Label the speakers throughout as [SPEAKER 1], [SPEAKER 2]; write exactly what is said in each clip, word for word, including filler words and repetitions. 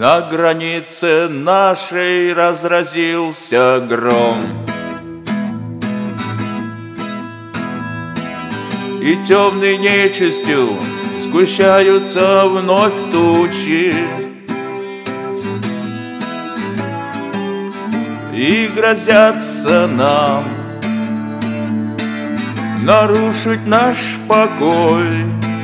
[SPEAKER 1] На границе нашей разразился гром, и темной нечистью сгущаются вновь тучи, и грозятся нам нарушить наш покой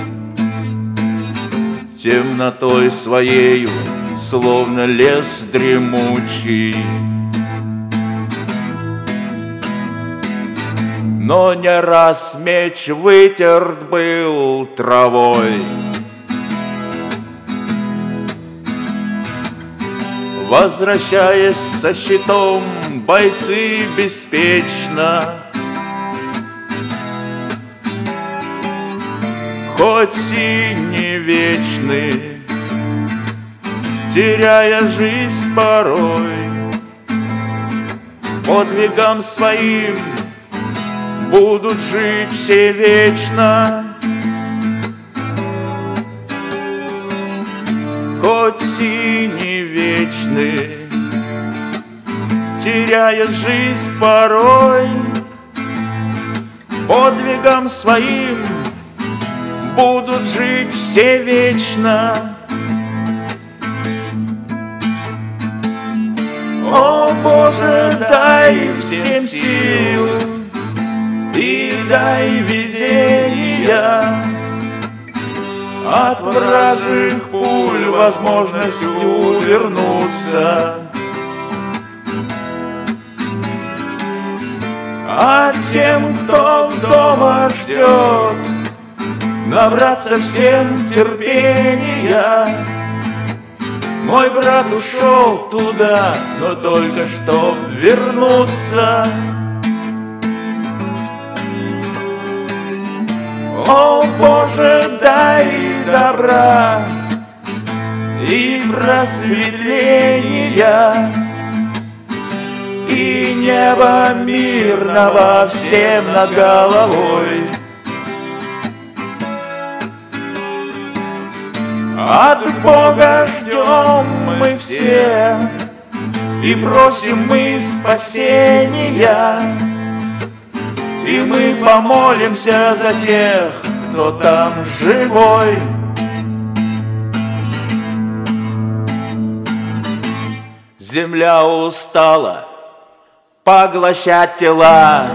[SPEAKER 1] темнотой своею, словно лес дремучий. Но не раз меч вытерт был травой, возвращаясь со щитом, бойцы беспечно, хоть и не вечны, теряя жизнь порой, подвигам своим будут жить все вечно. Хоть и не вечны, теряя жизнь порой, подвигам своим будут жить все вечно. О Боже, дай всем сил и дай везения, от вражьих пуль возможность увернуться, а тем, кто дома ждет, набраться всем терпения. Мой брат ушел туда, но только чтоб вернуться. О Боже, дай добра и просветления, и неба мирного всем над головой. От Бога ждем мы все и просим мы спасения, и мы помолимся за тех, кто там живой. Земля устала поглощать тела,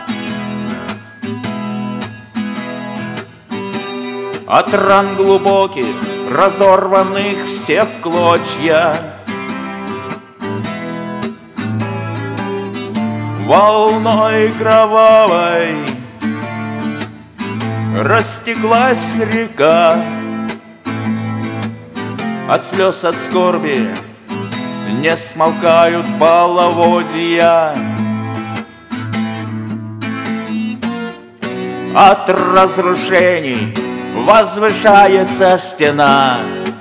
[SPEAKER 1] от ран глубоких, разорванных все в клочья. Волной кровавой растеклась река, от слез, от скорби не смолкают половодья. От разрушений возвышается стена,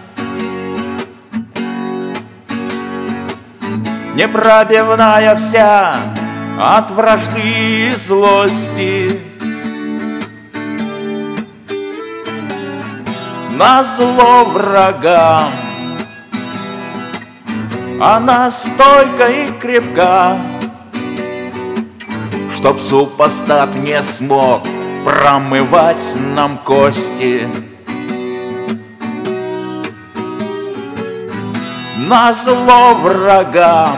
[SPEAKER 1] непробивная вся от вражды и злости. Назло врагам она стойка и крепка, чтоб супостат не смог промывать нам кости. Назло врагам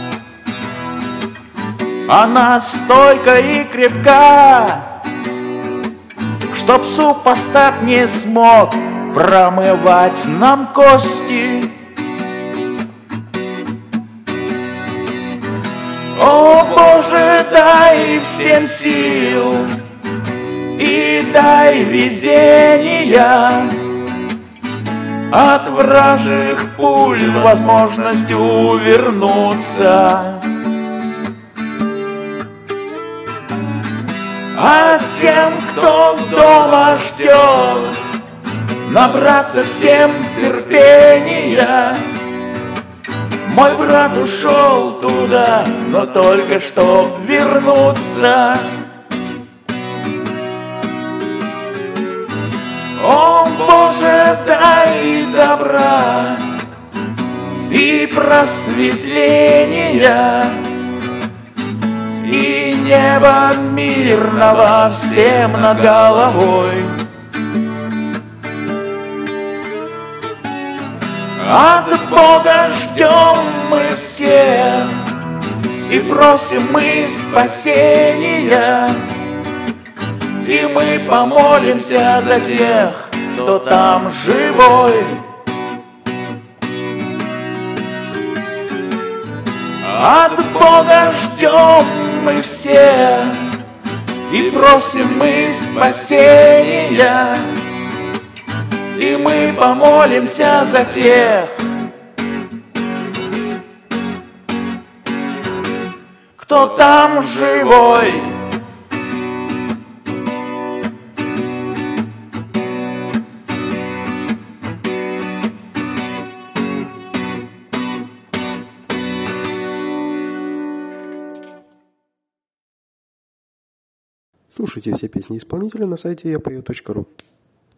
[SPEAKER 1] она стойка и крепка, чтоб супостат не смог промывать нам кости. О Боже, дай всем сил и дай везения, от вражьих пуль возможность увернуться, а тем, кто дома ждет, набраться всем терпения. Мой брат ушел туда, но только чтоб вернуться. О Боже, дай добра и просветления, и неба мирного всем над головой. От Бога ждем мы все и просим мы спасения, и мы помолимся за тех, кто там живой. От Бога ждем мы все и просим мы спасения, и мы помолимся за тех, кто там живой.
[SPEAKER 2] Слушайте все песни исполнителя на сайте я пою точка ру.